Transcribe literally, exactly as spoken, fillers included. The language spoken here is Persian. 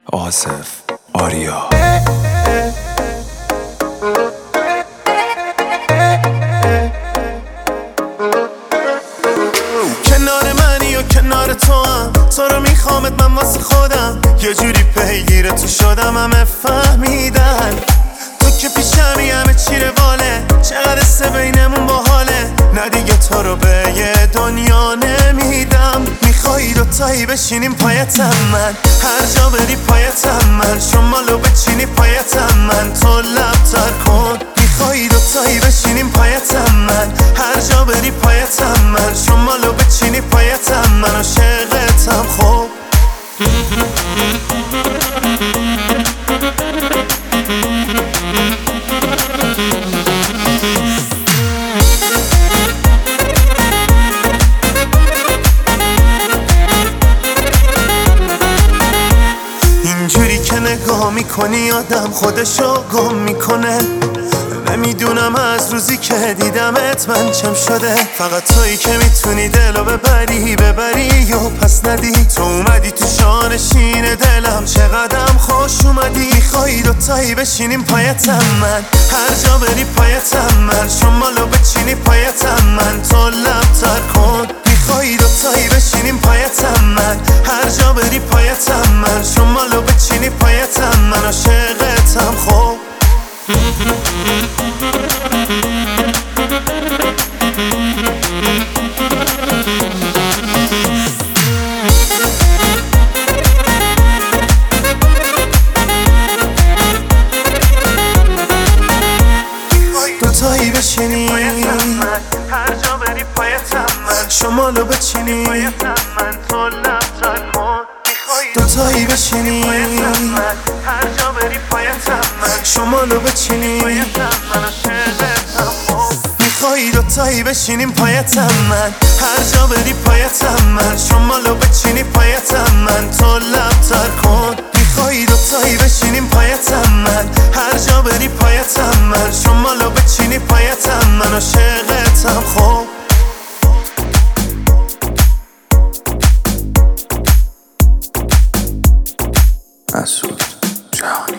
آصف آریا. کنار منی و کنار تو هم، تو رو میخوامت من واسه خودم، یه جوری پیگیر تو شدم همه فهمیدن تو که پیشمی همه چی رواله، چقدر سه بینمون باحاله، نه دیگه تو رو به یه دنیا نمیدم. میخوایی دوتایی بشینیم پایتم من، هر جا بری پایتم من، شمالو بچینی پایتم من، تو لب تر کن. میخوایی دوتایی بشینیم پایتم من، هر جا بری پایتم من، شمالو بچینی پایتم من، عاشقتم خوب. اینجوری که نگاه میکنی آدم خودشو گم میکنه، نمیدونم از روزی که دیدمت من چم شده، فقط تویی که میتونی دلو ببری ببری و پس ندی. تو اومدی تو شانشین دلم، چقدرم خوش اومدی. میخوایی دوتایی بشینیم پایتم من، هر جا بری پایتم من، شمالو بچینی پایتم من، تو لب تر کن. میخوایی دوتایی بشینیم پایتم من، هر جا بری پایتم من، شمالو بچینی پایتم من، عاشقتم خوب. دوتایی بشینی هر جا بری پایتم من، شمالو بچینی پایتم من، تو لب تر کن. دوتایی بشینی هر جا بری پایتم من، شمالو بچینی پایتم من، عاشقتم خوب. میخوایی دوتایی بشینیم پایتم من، هر جا بری پایتم من، شمالو بچینی پایتم من، تو لب تر کن. میخوایی دوتایی بشینیم پایتم من، هر جا بری پایتم من، شمالو بچینی پایتم من، عاشقتم خوب. مسعود جهانی.